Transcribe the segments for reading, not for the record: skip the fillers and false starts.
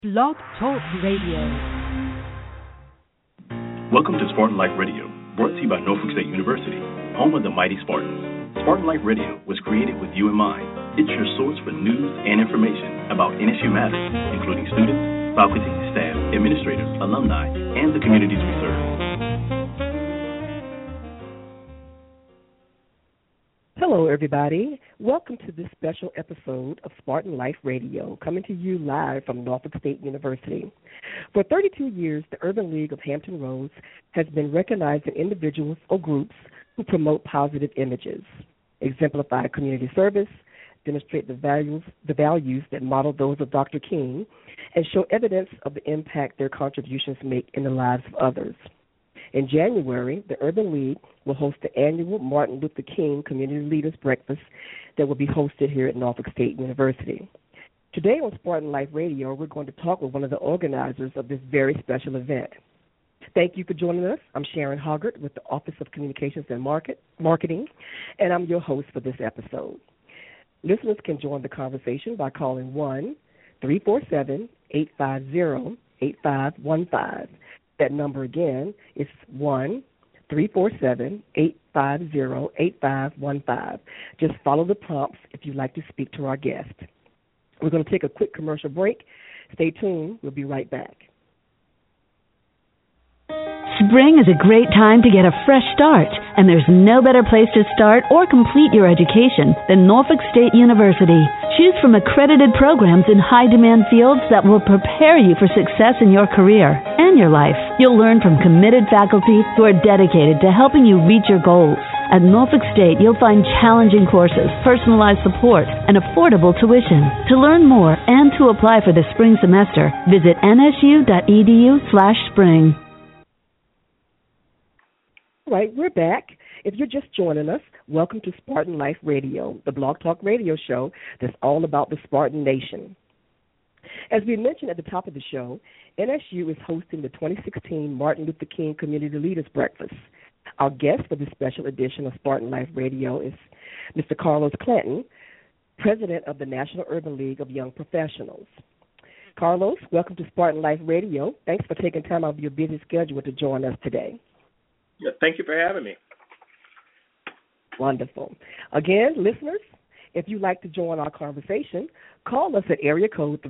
Blog Talk Radio. Welcome to Spartan Life Radio, brought to you by Norfolk State University, home of the mighty Spartans. Spartan Life Radio was created with you in mind. It's your source for news and information about NSU matters, including students, faculty, staff, administrators, alumni, and the communities we serve. Hello, everybody. Welcome to this special episode of Spartan Life Radio, coming to you live from Norfolk State University. For 32 years, the Urban League of Hampton Roads has been recognizing individuals or groups who promote positive images, exemplify community service, demonstrate the values that model those of Dr. King, and show evidence of the impact their contributions make in the lives of others. In January, the Urban League will host the annual Martin Luther King Community Leaders Breakfast that will be hosted here at Norfolk State University. Today on Spartan Life Radio, we're going to talk with one of the organizers of this very special event. Thank you for joining us. I'm Sharon Hoggart with the Office of Communications and Marketing, and I'm your host for this episode. Listeners can join the conversation by calling 1-347-850-8515. That number again is 1-347-850-8515. Just follow the prompts if you'd like to speak to our guest. We're going to take a quick commercial break. Stay tuned. We'll be right back. Spring is a great time to get a fresh start, and there's no better place to start or complete your education than Norfolk State University. Choose from accredited programs in high-demand fields that will prepare you for success in your career and your life. You'll learn from committed faculty who are dedicated to helping you reach your goals. At Norfolk State, you'll find challenging courses, personalized support, and affordable tuition. To learn more and to apply for the spring semester, visit nsu.edu/spring. All right, we're back. If you're just joining us, welcome to Spartan Life Radio, the Blog Talk Radio show that's all about the Spartan Nation. As we mentioned at the top of the show, NSU is hosting the 2016 Martin Luther King Community Leaders Breakfast. Our guest for this special edition of Spartan Life Radio is Mr. Carlos Clanton, president of the National Urban League of Young Professionals. Carlos, welcome to Spartan Life Radio. Thanks for taking time out of your busy schedule to join us today. Yeah, thank you for having me. Wonderful. Again, listeners, if you'd like to join our conversation, call us at area code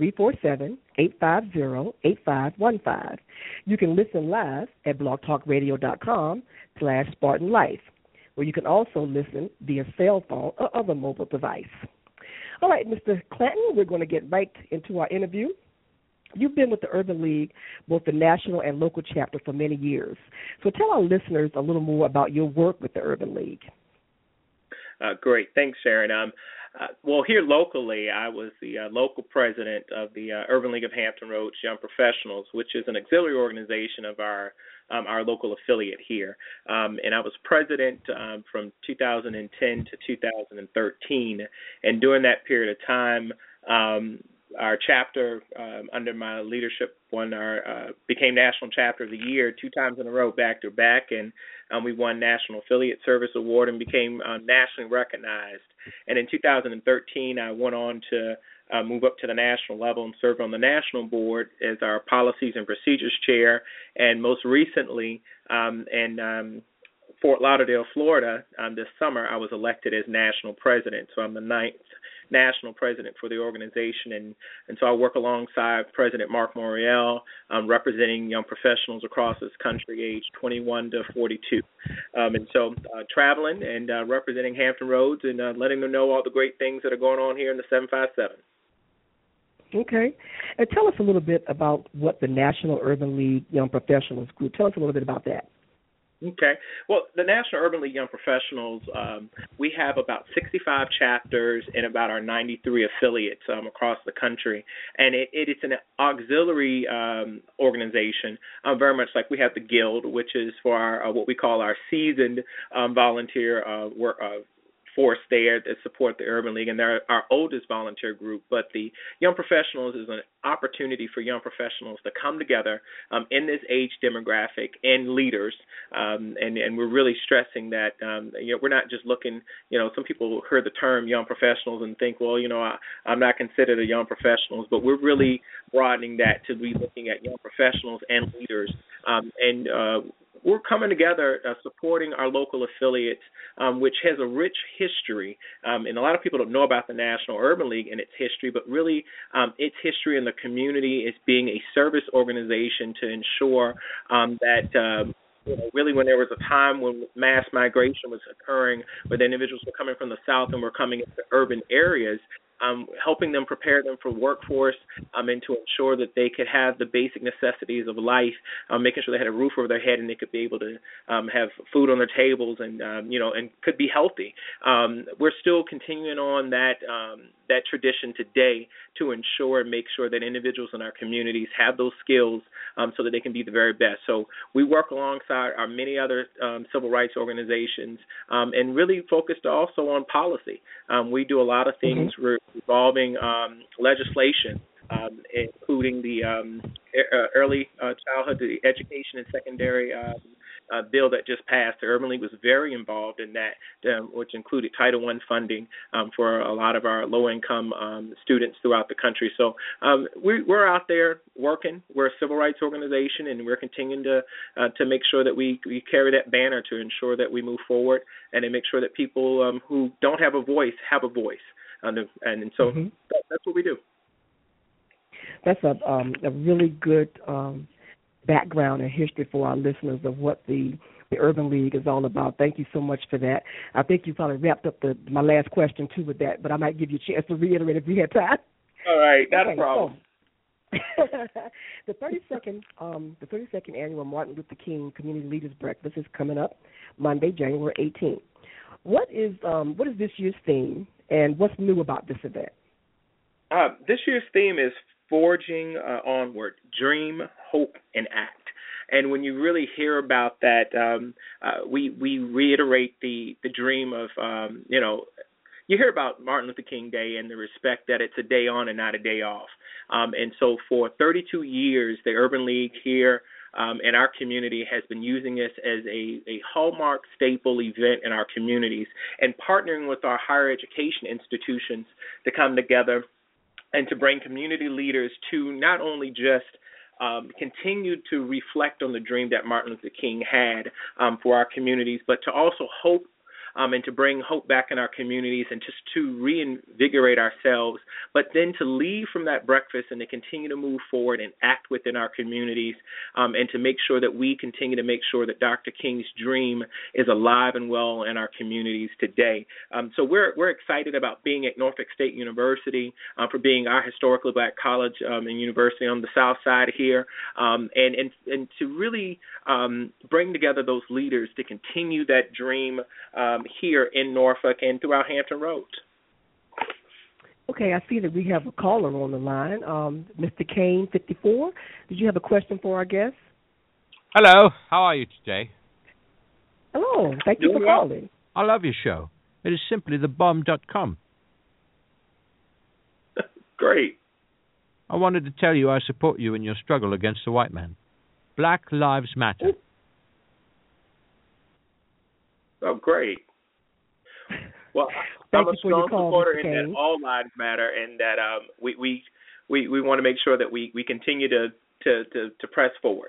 347-850-8515. You can listen live at blogtalkradio.com/SpartanLife, where you can also listen via cell phone or other mobile device. All right, Mr. Clanton, we're going to get right into our interview. You've been with the Urban League, both the national and local chapter, for many years. So tell our listeners a little more about your work with the Urban League. Great. Thanks, Sharon. Well, here locally, I was the local president of the Urban League of Hampton Roads Young Professionals, which is an auxiliary organization of our local affiliate here. And I was president from 2010 to 2013. And during that period of time, our chapter, under my leadership, became National Chapter of the Year 2 times in a row, back to back, and we won National Affiliate Service Award and became nationally recognized. And in 2013, I went on to move up to the national level and serve on the national board as our Policies and Procedures Chair, and most recently in Fort Lauderdale, Florida, this summer, I was elected as national president. So I'm the 9th national president for the organization, and so I work alongside President Mark Morial, representing young professionals across this country, aged 21 to 42. And so traveling and representing Hampton Roads and letting them know all the great things that are going on here in the 757. Okay. And tell us a little bit about what the National Urban League Young Professionals Group, tell us a little bit about that. Okay. Well, the National Urban League Young Professionals, we have about 65 chapters and about our 93 affiliates across the country. And it's an auxiliary organization, very much like we have the Guild, which is for our what we call our seasoned volunteer force there that support the Urban League, and they're our oldest volunteer group. But the Young Professionals is an opportunity for young professionals to come together in this age demographic and leaders, and we're really stressing that we're not just looking. Some people hear the term young professionals and think, well, I'm not considered a young professionals, but we're really broadening that to be looking at young professionals and leaders, and we're coming together supporting our local affiliates, which has a rich history. And a lot of people don't know about the National Urban League and its history, but really its history in the community is being a service organization to ensure that really when there was a time when mass migration was occurring, where the individuals were coming from the South and were coming into urban areas, helping them prepare them for workforce, and to ensure that they could have the basic necessities of life, making sure they had a roof over their head and they could be able to have food on their tables and and could be healthy. We're still continuing on that tradition today to ensure and make sure that individuals in our communities have those skills so that they can be the very best. So we work alongside our many other civil rights organizations and really focused also on policy. We do a lot of things involving legislation, including the early childhood education and secondary bill that just passed. The Urban League was very involved in that, which included Title I funding for a lot of our low-income students throughout the country. So we're out there working. We're a civil rights organization, and we're continuing to make sure that we carry that banner to ensure that we move forward and to make sure that people who don't have a voice have a voice. And so that's what we do. That's a really good background and history for our listeners of what the Urban League is all about. Thank you so much for that. I think you probably wrapped up my last question, too, with that, but I might give you a chance to reiterate if we have time. All right, not a problem. The 32nd annual Martin Luther King Community Leaders Breakfast is coming up Monday, January 18th. What is this year's theme, and what's new about this event? This year's theme is Forging Onward, Dream, Hope, and Act. And when you really hear about that, we reiterate the dream of, you hear about Martin Luther King Day and the respect that it's a day on and not a day off. And so for 32 years, the Urban League here in our community has been using this as a hallmark staple event in our communities and partnering with our higher education institutions to come together and to bring community leaders to not only just continue to reflect on the dream that Martin Luther King had for our communities, but to also hope and to bring hope back in our communities and just to reinvigorate ourselves, but then to leave from that breakfast and to continue to move forward and act within our communities and to make sure that we continue to make sure that Dr. King's dream is alive and well in our communities today. So we're excited about being at Norfolk State University, for being our historically black college and university on the south side here, and to really bring together those leaders to continue that dream here in Norfolk and throughout Hampton Roads. Okay, I see that we have a caller on the line. Mr. Kane, 54. Did you have a question for our guest? Hello, how are you today? Hello, thank you for calling. I love your show. It is simply thebomb.com. Great. I wanted to tell you I support you in your struggle against the white man. Black Lives Matter. Oh, great. Well, I'm a strong supporter in that all lives matter, and that we want to make sure that we continue to press forward.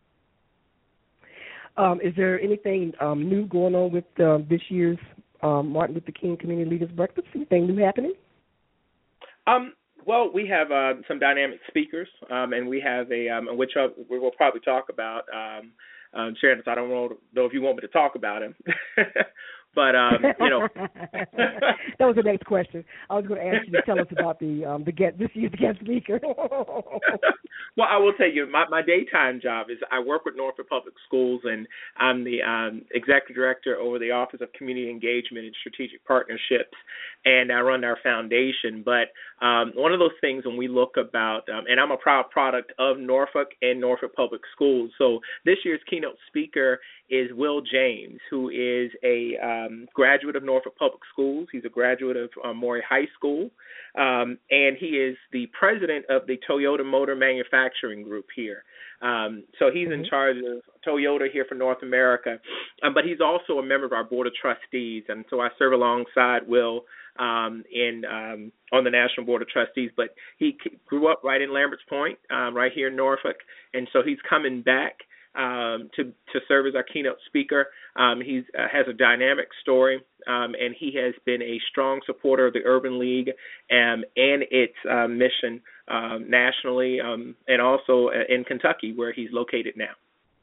Is there anything new going on with this year's Martin Luther King Community Leaders Breakfast? Anything new happening? Well, we have some dynamic speakers, and we have which we will probably talk about. Sharon, I don't know if you want me to talk about him. But that was the next question. I was going to ask you to tell us about this year's guest speaker. Well, I will tell you, my daytime job is I work with Norfolk Public Schools, and I'm the executive director over the Office of Community Engagement and Strategic Partnerships, and I run our foundation. But one of those things when we look about, and I'm a proud product of Norfolk and Norfolk Public Schools. So this year's keynote speaker is Will James, who is a graduate of Norfolk Public Schools. He's a graduate of Maury High School, and he is the president of the Toyota Motor Manufacturing Group here. So he's in charge of Toyota here for North America, but he's also a member of our Board of Trustees, and so I serve alongside Will on the National Board of Trustees. But he grew up right in Lamberts Point, right here in Norfolk, and so he's coming back to serve as our keynote speaker. He has a dynamic story, and he has been a strong supporter of the Urban League and its mission nationally, and also in Kentucky, where he's located now.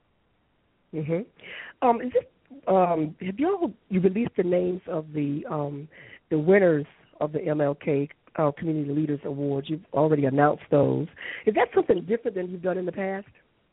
Is this, have you released the names of the winners of the MLK Community Leaders Awards? You've already announced those. Is that something different than you've done in the past?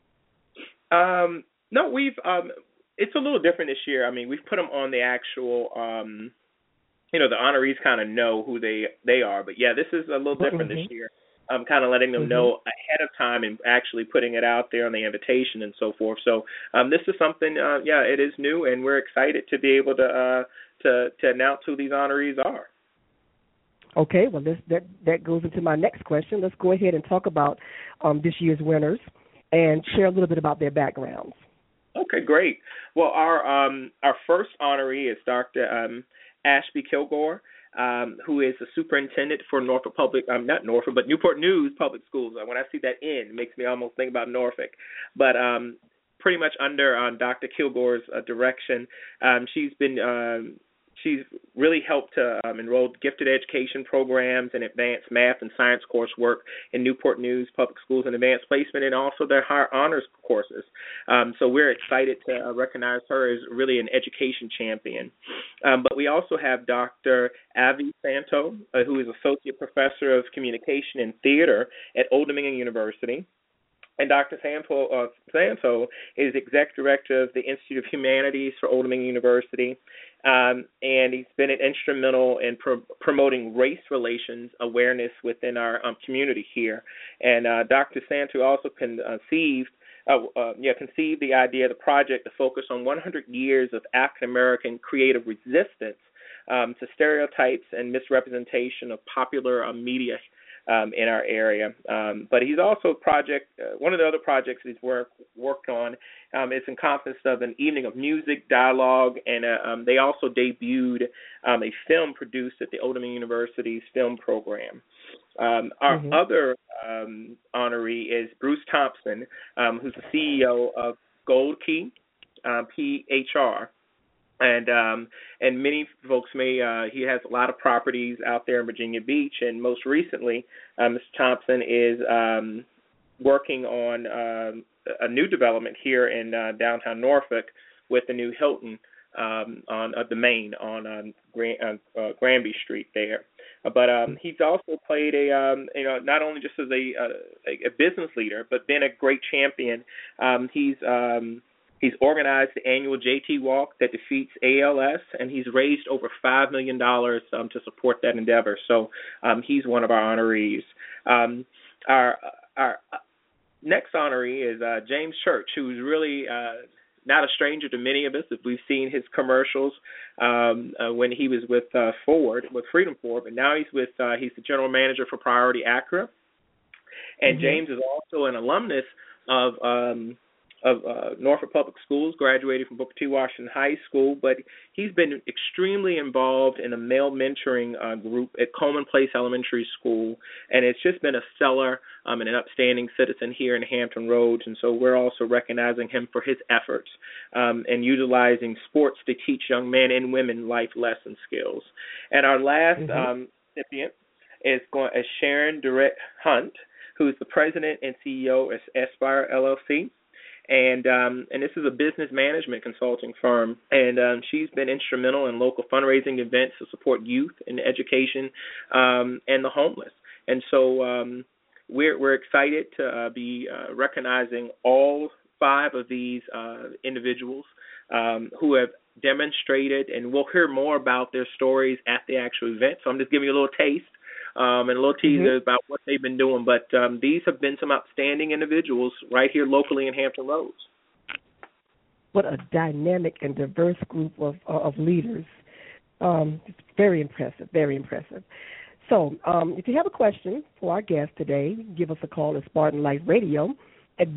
No, we've it's a little different this year. I mean, we've put them on the actual, the honorees kind of know who they are. But yeah, this is a little different this year. Kind of letting them know ahead of time and actually putting it out there on the invitation and so forth. So this is something, it is new, and we're excited to be able to announce who these honorees are. Okay, well, that goes into my next question. Let's go ahead and talk about this year's winners and share a little bit about their backgrounds. Okay, great. Well, our first honoree is Dr. Ashby Kilgore, who is the superintendent for Norfolk Public, not Norfolk, but Newport News Public Schools. When I see that N, it makes me almost think about Norfolk. But pretty much under Dr. Kilgore's direction, she's really helped to enroll gifted education programs and advanced math and science coursework in Newport News Public Schools and advanced placement, and also their higher honors courses. So we're excited to recognize her as really an education champion. But we also have Dr. Avi Santo, who is Associate Professor of Communication and Theater at Old Dominion University. And Dr. Santo is Executive Director of the Institute of Humanities for Old Dominion University, and he's been instrumental in promoting race relations awareness within our community here. And Dr. Santo also conceived the idea of the project to focus on 100 years of African American creative resistance to stereotypes and misrepresentation of popular media in our area. But he's also one of the other projects he's worked on is encompassed of an evening of music, dialogue, and they also debuted a film produced at the Old Dominion University's film program. Our other honoree is Bruce Thompson, who's the CEO of Gold Key, PHR. And many folks he has a lot of properties out there in Virginia Beach, and most recently, Mr. Thompson is working on a new development here in downtown Norfolk with the new Hilton on the Main on Granby Street there. But he's also played not only just as a business leader, but been a great champion. He's organized the annual JT Walk that defeats ALS, and he's raised over $5 million to support that endeavor. So he's one of our honorees. Our next honoree is James Church, who's really not a stranger to many of us. If we've seen his commercials when he was with Freedom Ford, but now he's the general manager for Priority Acura. And James is also an alumnus of Norfolk Public Schools, graduated from Booker T. Washington High School, but he's been extremely involved in a male mentoring group at Coleman Place Elementary School, and it's just been a stellar and an upstanding citizen here in Hampton Roads, and so we're also recognizing him for his efforts and utilizing sports to teach young men and women life lesson skills. And our last recipient is Sharon Durrett Hunt, who's the president and CEO of Aspire LLC. And this is a business management consulting firm, and she's been instrumental in local fundraising events to support youth in education and the homeless. And so we're excited to be recognizing all 5 of these individuals who have demonstrated, and we'll hear more about their stories at the actual event. So I'm just giving you a little taste and a little teaser about what they've been doing. But these have been some outstanding individuals right here locally in Hampton Roads. What a dynamic and diverse group of leaders. It's very impressive, very impressive. So if you have a question for our guest today, give us a call at Spartan Life Radio at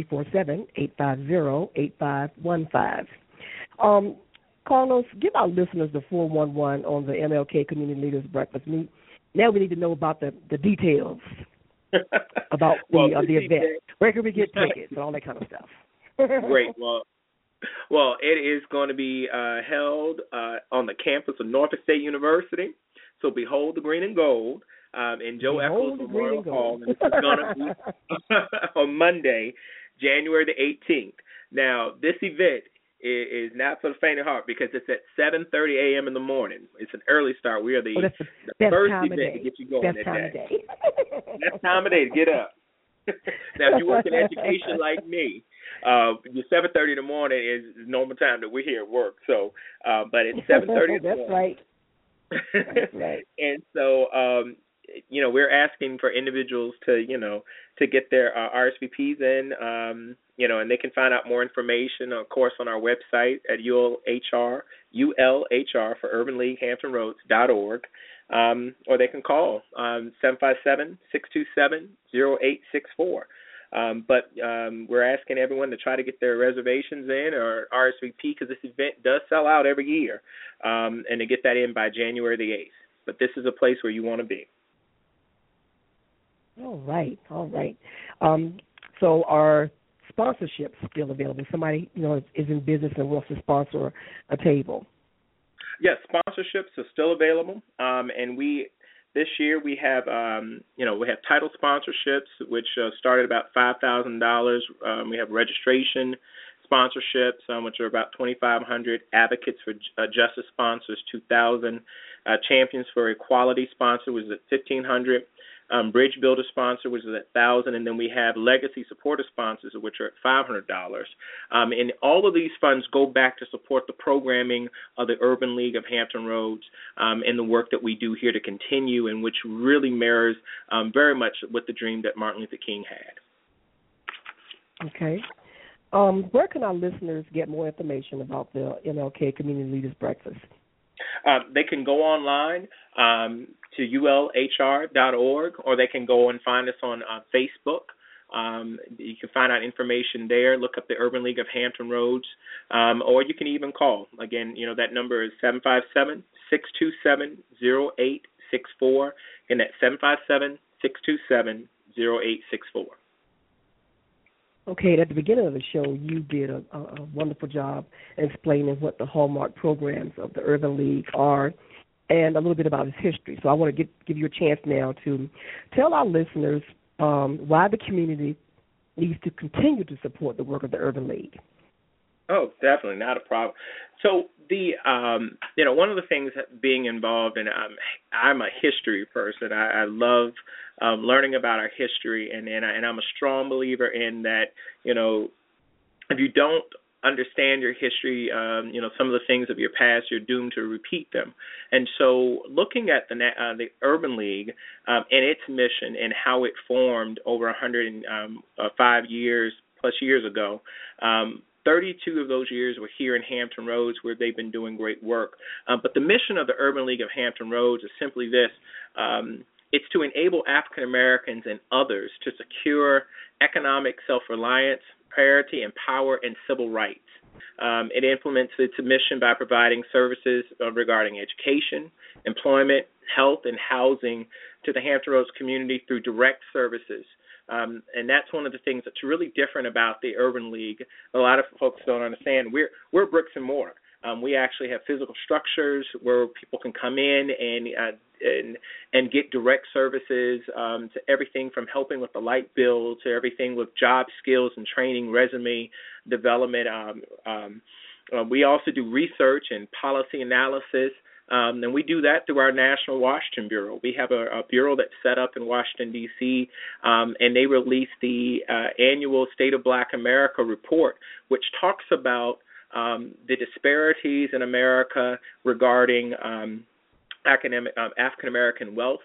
1-347-850-8515. Carlos, give our listeners the 411 on the MLK Community Leaders Breakfast Meet. Now we need to know about the details about the event. Where can we get tickets and all that kind of stuff? Great. Well, it is going to be held on the campus of Norfolk State University. So behold the green and gold in Joe Eccles Memorial Hall. And this is going to be on Monday, January the 18th. Now, this event is not for the faint of heart because it's at 7:30 a.m. in the morning. It's an early start. We are the first event to get you going that day. Best time of day to get up. Now, if you work in education like me, your 7:30 in the morning is normal time that we're here at work. So, but it's 7:30 in the morning. Right. That's right. And so, we're asking for individuals to get their RSVPs in, and they can find out more information, of course, on our website at ULHR for Urban League Hampton Roads.org, or they can call 757-627-0864. But we're asking everyone to try to get their reservations in or RSVP because this event does sell out every year, and to get that in by January the 8th. But this is a place where you want to be. All right. So are sponsorships still available? Somebody, is in business and wants to sponsor a table. Yes, sponsorships are still available, and this year we have title sponsorships, which start at about $5,000. We have registration sponsorships, which are about $2,500. Advocates for Justice sponsors, $2,000. Champions for Equality sponsor was at $1,500. Bridge Builder sponsor, which is at $1,000, and then we have Legacy Supporter sponsors, which are at $500. And all of these funds go back to support the programming of the Urban League of Hampton Roads and the work that we do here to continue, and which really mirrors very much with the dream that Martin Luther King had. Okay. Where can our listeners get more information about the MLK Community Leaders Breakfast? They can go online to ulhr.org, or they can go and find us on Facebook. You can find out information there. Look up the Urban League of Hampton Roads, or you can even call. Again, that number is 757-627-0864, and that's 757-627-0864. Okay, at the beginning of the show, you did a wonderful job explaining what the hallmark programs of the Urban League are and a little bit about its history. So I want to give you a chance now to tell our listeners why the community needs to continue to support the work of the Urban League. Oh, definitely, not a problem. So one of the things that being involved in, I'm a history person. I love learning about our history, and I'm a strong believer in that. If you don't understand your history, some of the things of your past, you're doomed to repeat them. And so, looking at the Urban League and its mission and how it formed over 105 years ago. 32 of those years were here in Hampton Roads, where they've been doing great work. But the mission of the Urban League of Hampton Roads is simply this. It's to enable African Americans and others to secure economic self-reliance, parity, and power and civil rights. It implements its mission by providing services regarding education, employment, health, and housing to the Hampton Roads community through direct services. And that's one of the things that's really different about the Urban League. A lot of folks don't understand. We're bricks and mortar. We actually have physical structures where people can come in and get direct services to everything from helping with the light bill to everything with job skills and training, resume development. We also do research and policy analysis. And we do that through our National Washington Bureau. We have a bureau that's set up in Washington, D.C., and they release the annual State of Black America report, which talks about the disparities in America regarding African American wealth,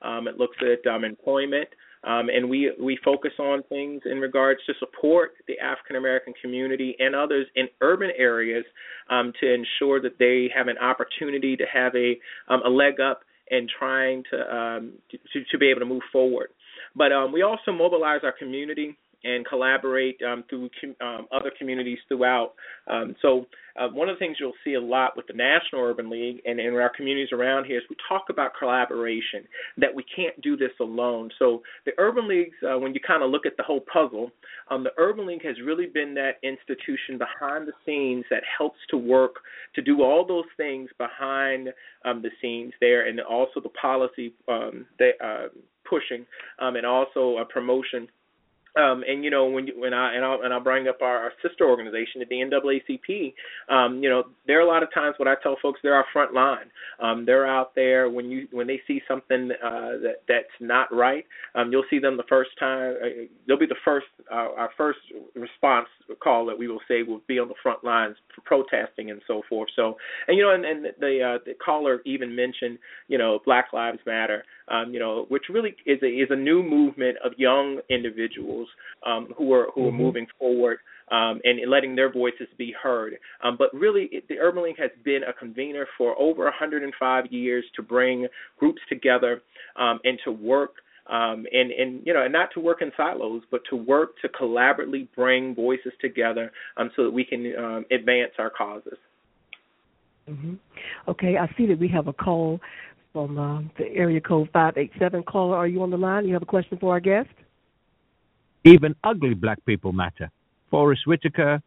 It looks at employment. And we focus on things in regards to support the African American community and others in urban areas to ensure that they have an opportunity to have a leg up in trying to be able to move forward. But we also mobilize our community and collaborate through other communities throughout. So one of the things you'll see a lot with the National Urban League and in our communities around here is we talk about collaboration, that we can't do this alone. So the Urban Leagues, when you kind of look at the whole puzzle, the Urban League has really been that institution behind the scenes that helps to work to do all those things behind the scenes there, and also the policy pushing and also promotion. And you know, I'll bring up our sister organization at the NAACP. You know, there are a lot of times when I tell folks they're our front line. They're out there when they see something that's not right. You'll see them the first time. They'll be the first. Our first response call that we will say will be on the front lines for protesting and so forth. So, and you know, and the caller even mentioned, you know, Black Lives Matter. You know, which really is a new movement of young individuals who are moving forward and letting their voices be heard. But really, the Urban League has been a convener for over 105 years to bring groups together and to work and you know, and not to work in silos, but to work to collaboratively bring voices together so that we can advance our causes. Mm-hmm. Okay, I see that we have a call from the area code 587. Caller, are you on the line? You have a question for our guest? Even ugly black people matter. Forrest Whitaker.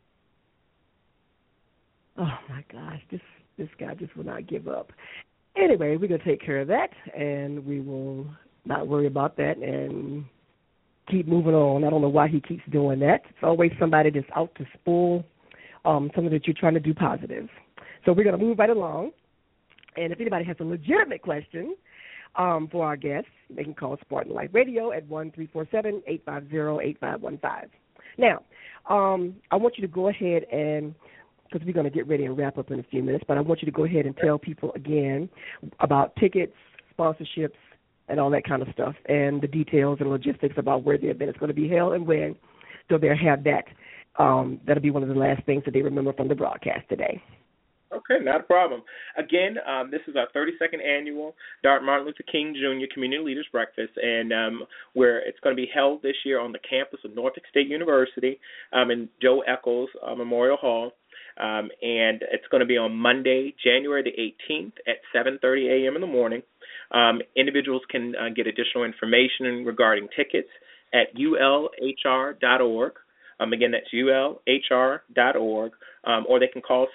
Oh, my gosh. This guy just will not give up. Anyway, we're going to take care of that, and we will not worry about that and keep moving on. I don't know why he keeps doing that. It's always somebody that's out to spoil something that you're trying to do positive. So we're going to move right along. And if anybody has a legitimate question for our guests, they can call Spartan Life Radio at 1-347-850-8515. Now, I want you to go ahead and, because we're going to get ready and wrap up in a few minutes, but I want you to go ahead and tell people again about tickets, sponsorships, and all that kind of stuff, and the details and logistics about where the event is going to be held and when, so they'll have that. That'll be one of the last things that they remember from the broadcast today. Okay, not a problem. Again, this is our 32nd annual Dr. Martin Luther King Jr. Community Leaders Breakfast, and where it's going to be held this year on the campus of Norfolk State University in Joe Eccles Memorial Hall. And it's going to be on Monday, January the 18th at 7:30 a.m. in the morning. Individuals can get additional information regarding tickets at ulhr.org. Again, that's ulhr.org, or they can call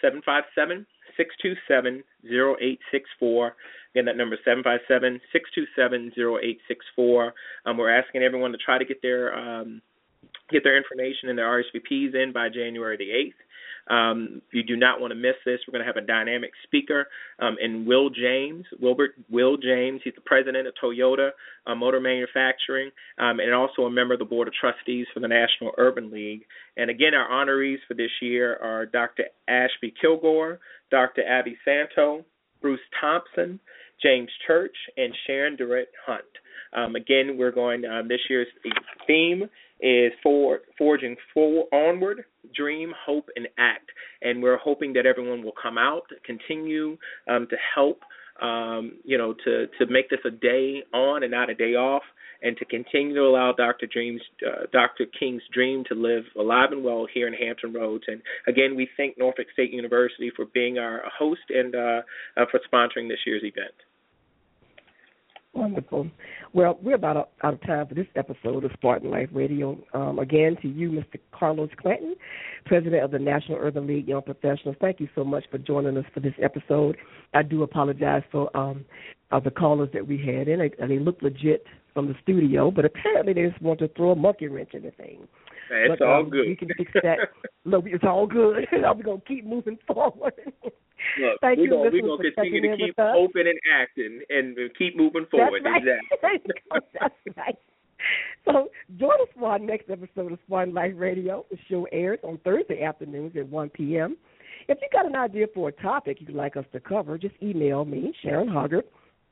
757-627-0864. Again, that number is 757-627-0864. We're asking everyone to try to get their information and their RSVPs in by January the 8th. You do not want to miss this. We're going to have a dynamic speaker in Wilbert James. He's the president of Toyota Motor Manufacturing and also a member of the Board of Trustees for the National Urban League. And again, our honorees for this year are Dr. Ashby Kilgore, Dr. Abby Santo, Bruce Thompson, James Church, and Sharon Durrett Hunt. Again, we're going, this year's theme is Forging Onward, Dream, Hope, and Act. And we're hoping that everyone will come out, continue to help, to make this a day on and not a day off, and to continue to allow Dr. King's dream to live alive and well here in Hampton Roads. And again, we thank Norfolk State University for being our host and for sponsoring this year's event. Wonderful. Well, we're about out of time for this episode of Spartan Life Radio. Again, to you, Mr. Carlos Clanton, President of the National Urban League Young Professionals, thank you so much for joining us for this episode. I do apologize for the callers that we had in. They look legit from the studio, but apparently they just want to throw a monkey wrench in the thing. It's all good. We can fix that. Look, it's all good. We're going to keep moving forward. Look, we're going to continue to keep hoping and acting and keep moving forward. That's right. Exactly. That's right. So join us for our next episode of Spartan Life Radio. The show airs on Thursday afternoons at 1 p.m. If you got an idea for a topic you'd like us to cover, just email me, Sharon Hoggart,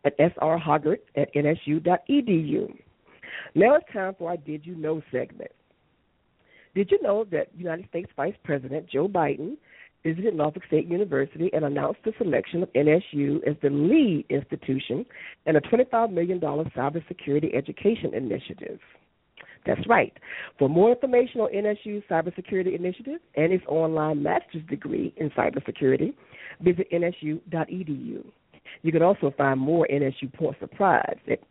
at srhoggart@nsu.edu. Now it's time for our Did You Know segment. Did you know that United States Vice President Joe Biden visited Norfolk State University and announced the selection of NSU as the lead institution in a $25 million cybersecurity education initiative? That's right. For more information on NSU's cybersecurity initiative and its online master's degree in cybersecurity, visit nsu.edu. You can also find more NSU Points of Pride at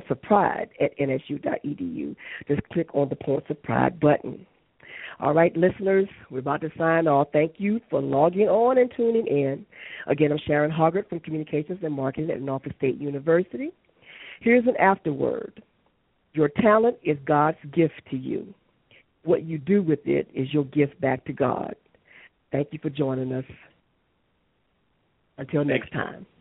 nsu.edu. Just click on the Points of Pride button. All right, listeners, we're about to sign off. Thank you for logging on and tuning in. Again, I'm Sharon Hoggart from Communications and Marketing at Norfolk State University. Here's an afterword. Your talent is God's gift to you. What you do with it is your gift back to God. Thank you for joining us. Until next time.